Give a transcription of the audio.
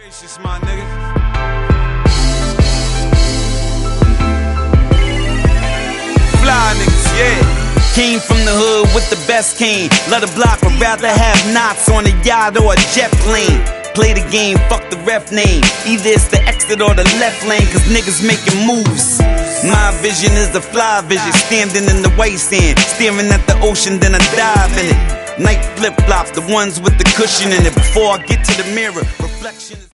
Gracious, my nigga. Fly niggas, yeah. Came from the hood with the best cane. Let a block, would rather have knots on a yacht or a jet plane. Play the game, fuck the ref name. Either it's the exit or the left lane, cause niggas making moves. My vision is the fly vision, standing in the white sand, staring at the ocean, then I dive in it. Night flip-flops, the ones with the cushion in it. Before I get to the mirror, reflection is